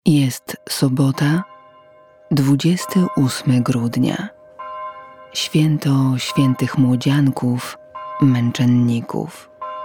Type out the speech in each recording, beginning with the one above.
Jest sobota, 28 grudnia, święto świętych młodzianków, męczenników.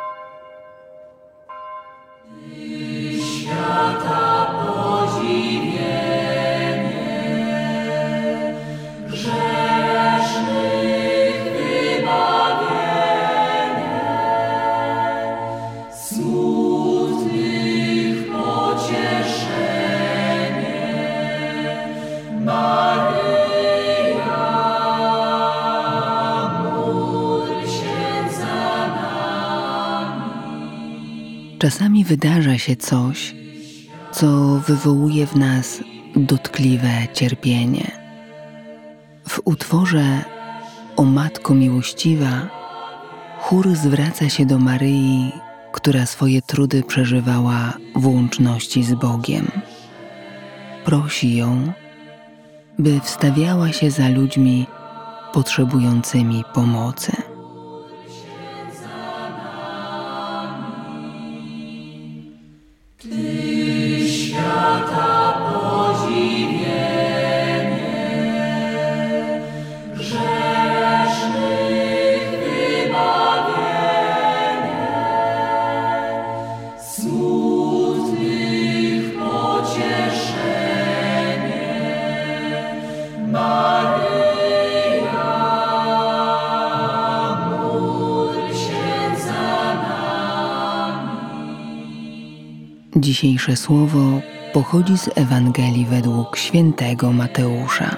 Czasami wydarza się coś, co wywołuje w nas dotkliwe cierpienie. W utworze O Matko Miłościwa chór zwraca się do Maryi, która swoje trudy przeżywała w łączności z Bogiem. Prosi ją, by wstawiała się za ludźmi potrzebującymi pomocy. Dzisiejsze słowo pochodzi z Ewangelii według świętego Mateusza.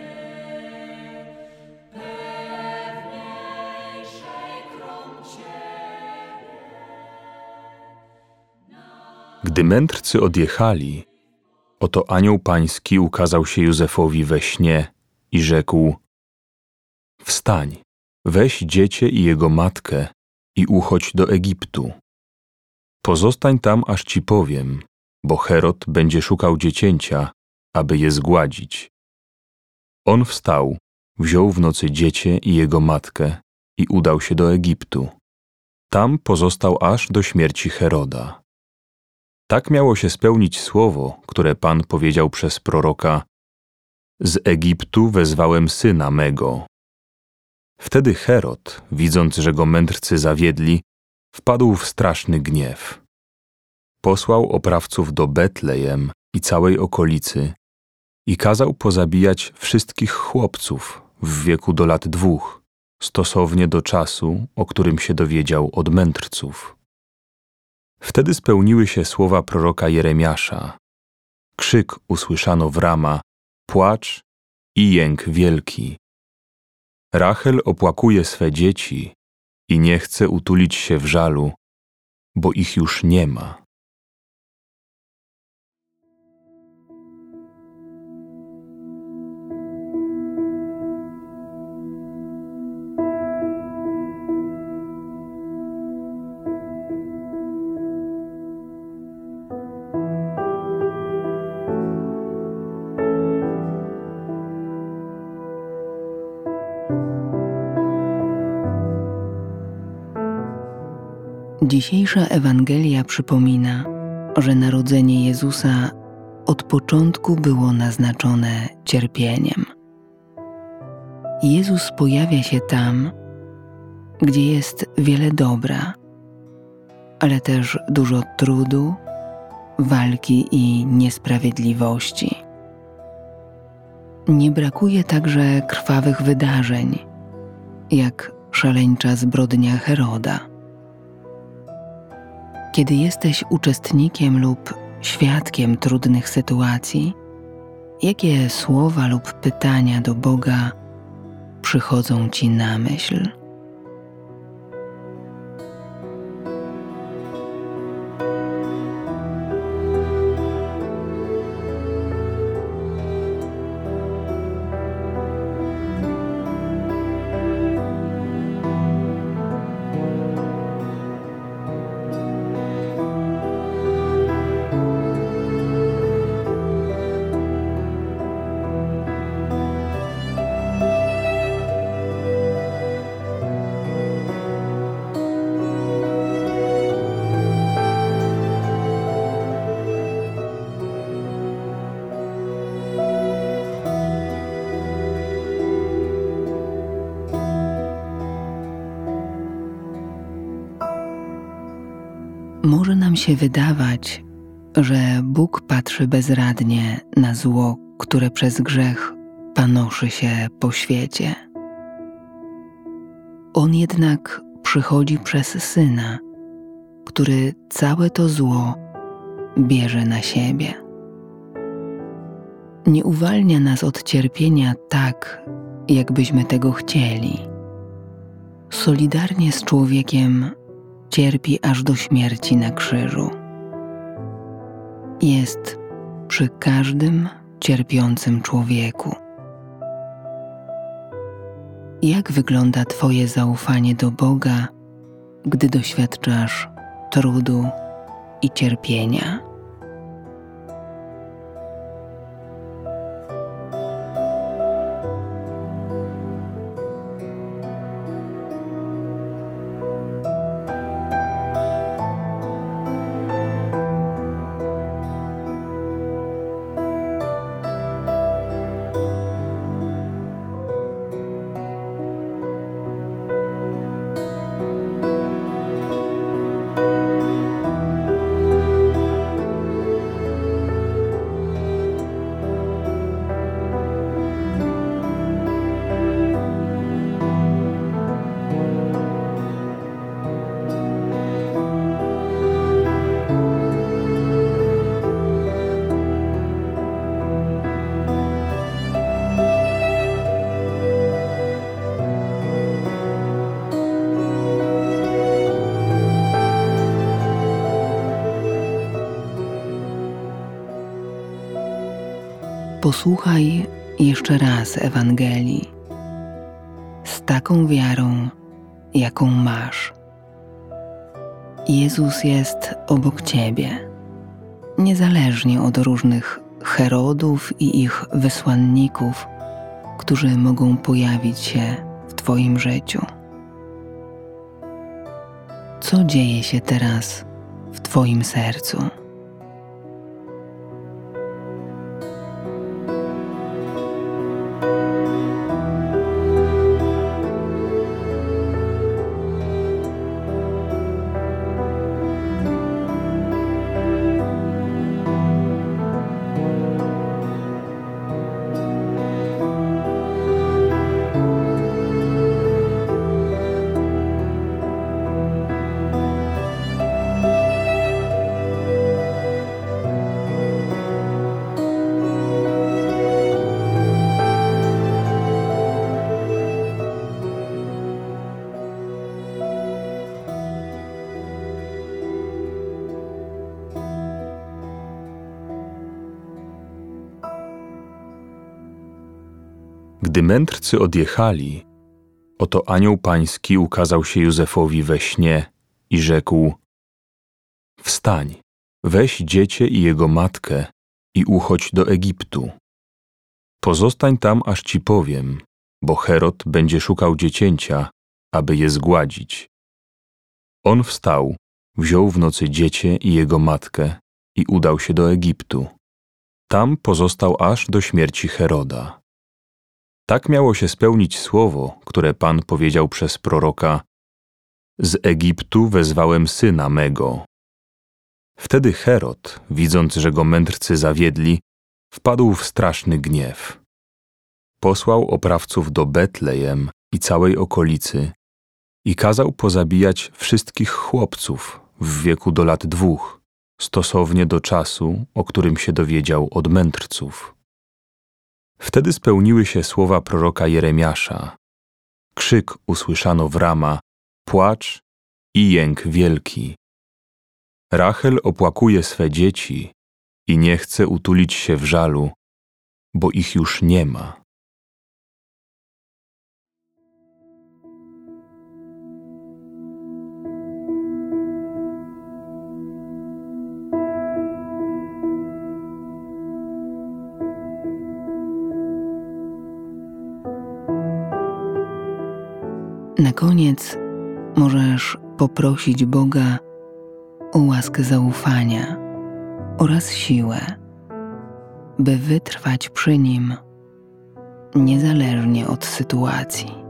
Gdy mędrcy odjechali, oto anioł pański ukazał się Józefowi we śnie i rzekł: Wstań, weź dziecię i jego matkę i uchodź do Egiptu. Pozostań tam, aż ci powiem, bo Herod będzie szukał dziecięcia, aby je zgładzić. On wstał, wziął w nocy dziecię i jego matkę i udał się do Egiptu. Tam pozostał aż do śmierci Heroda. Tak miało się spełnić słowo, które Pan powiedział przez proroka: Z Egiptu wezwałem syna mego. Wtedy Herod, widząc, że go mędrcy zawiedli, wpadł w straszny gniew. Posłał oprawców do Betlejem i całej okolicy i kazał pozabijać wszystkich chłopców w wieku do lat 2, stosownie do czasu, o którym się dowiedział od mędrców. Wtedy spełniły się słowa proroka Jeremiasza. Krzyk usłyszano w Rama, płacz i jęk wielki. Rachel opłakuje swe dzieci i nie chce utulić się w żalu, bo ich już nie ma. Dzisiejsza Ewangelia przypomina, że narodzenie Jezusa od początku było naznaczone cierpieniem. Jezus pojawia się tam, gdzie jest wiele dobra, ale też dużo trudu, walki i niesprawiedliwości. Nie brakuje także krwawych wydarzeń, jak szaleńcza zbrodnia Heroda. Kiedy jesteś uczestnikiem lub świadkiem trudnych sytuacji, jakie słowa lub pytania do Boga przychodzą ci na myśl? nam się wydawać, że Bóg patrzy bezradnie na zło, które przez grzech panoszy się po świecie. On jednak przychodzi przez Syna, który całe to zło bierze na siebie. Nie uwalnia nas od cierpienia tak, jakbyśmy tego chcieli. Solidarnie z człowiekiem cierpi aż do śmierci na krzyżu. Jest przy każdym cierpiącym człowieku. Jak wygląda Twoje zaufanie do Boga, gdy doświadczasz trudu i cierpienia? Posłuchaj jeszcze raz Ewangelii z taką wiarą, jaką masz. Jezus jest obok Ciebie, niezależnie od różnych Herodów i ich wysłanników, którzy mogą pojawić się w Twoim życiu. Co dzieje się teraz w Twoim sercu? Gdy mędrcy odjechali, oto anioł pański ukazał się Józefowi we śnie i rzekł: Wstań, weź dziecię i jego matkę i uchodź do Egiptu. Pozostań tam, aż ci powiem, bo Herod będzie szukał dziecięcia, aby je zgładzić. On wstał, wziął w nocy dziecię i jego matkę i udał się do Egiptu. Tam pozostał aż do śmierci Heroda. Tak miało się spełnić słowo, które Pan powiedział przez proroka: Z Egiptu wezwałem syna mego. Wtedy Herod, widząc, że go mędrcy zawiedli, wpadł w straszny gniew. Posłał oprawców do Betlejem i całej okolicy i kazał pozabijać wszystkich chłopców w wieku do lat 2, stosownie do czasu, o którym się dowiedział od mędrców. Wtedy spełniły się słowa proroka Jeremiasza. Krzyk usłyszano w Rama, płacz i jęk wielki. Rachel opłakuje swe dzieci i nie chce utulić się w żalu, bo ich już nie ma. Na koniec możesz poprosić Boga o łaskę zaufania oraz siłę, by wytrwać przy Nim niezależnie od sytuacji.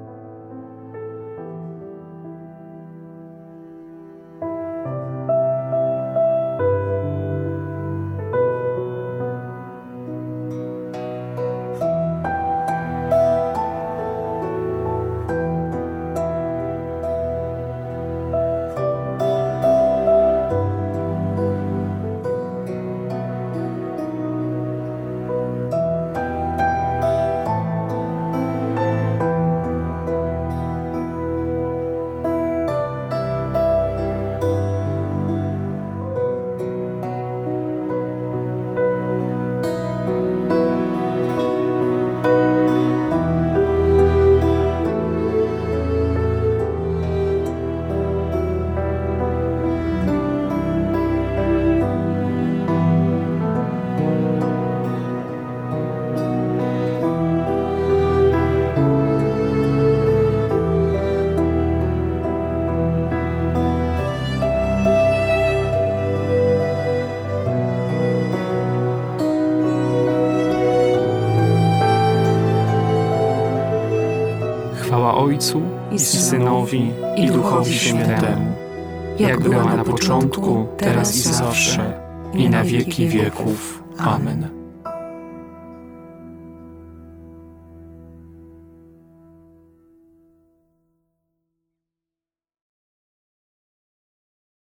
Chwała Ojcu i Synowi, i Duchowi Świętemu, jak była na początku, teraz i zawsze, i na wieki wieków. Amen.